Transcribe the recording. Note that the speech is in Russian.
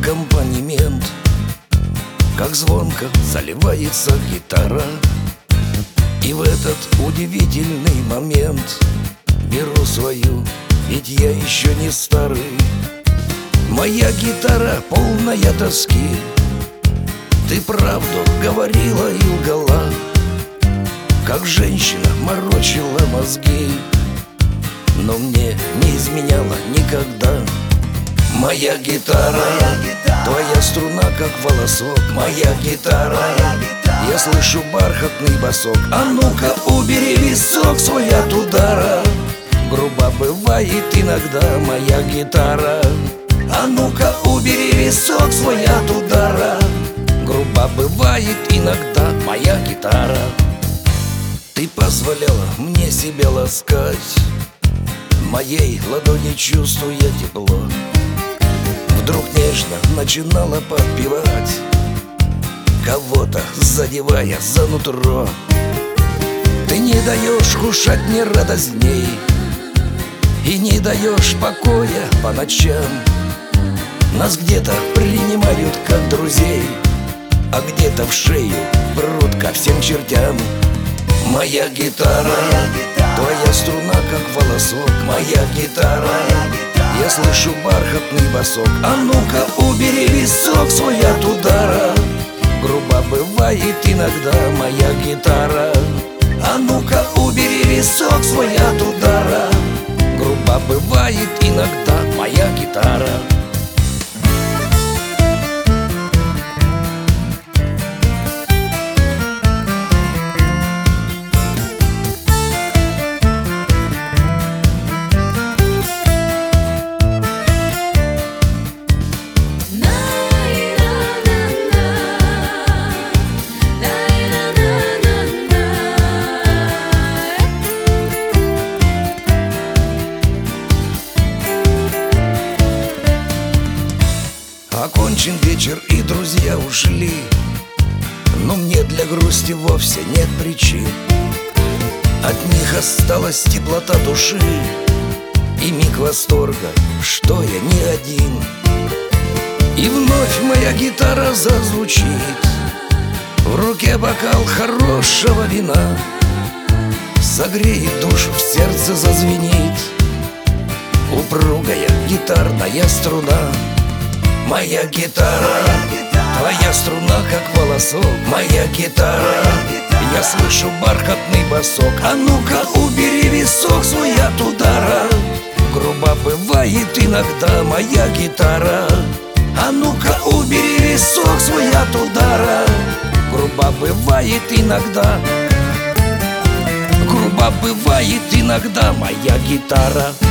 аккомпанемент, как звонко заливается гитара. И в этот удивительный момент беру свою, ведь я еще не старый. Моя гитара полная тоски, ты правду говорила и лгала, как женщина морочила мозги, но мне не изменяла никогда. Моя гитара, твоя струна как волосок. Моя гитара, я слышу бархатный босок. А ну-ка убери висок свой от удара, грубо бывает иногда моя гитара. А ну-ка убери висок свой от удара, грубо бывает иногда моя гитара. Ты позволяла мне себя ласкать, в моей ладони чувствуя тепло. Вдруг нежно начинала подпевать, кого-то задевая за нутро. Ты не даешь кушать мне радостней и не даешь покоя по ночам. Нас где-то принимают как друзей, а где-то в шею прут ко всем чертям. Моя гитара, твоя струна как волосок. Моя гитара, я слышу бархатный босок. А ну-ка убери висок свой от удара, грубо бывает иногда моя гитара. А ну-ка убери висок свой от удара, грубо бывает иногда моя гитара. Окончен вечер и друзья ушли, но мне для грусти вовсе нет причин. От них осталась теплота души и миг восторга, что я не один. И вновь моя гитара зазвучит, в руке бокал хорошего вина, согреет душу, в сердце зазвенит упругая гитарная струна. Моя гитара, твоя струна как волосок. Моя гитара, я слышу бархатный босок. А ну-ка убери висок свой от удара, грубо бывает иногда моя гитара. А ну-ка убери висок свой от удара, грубо бывает иногда, грубо бывает иногда моя гитара.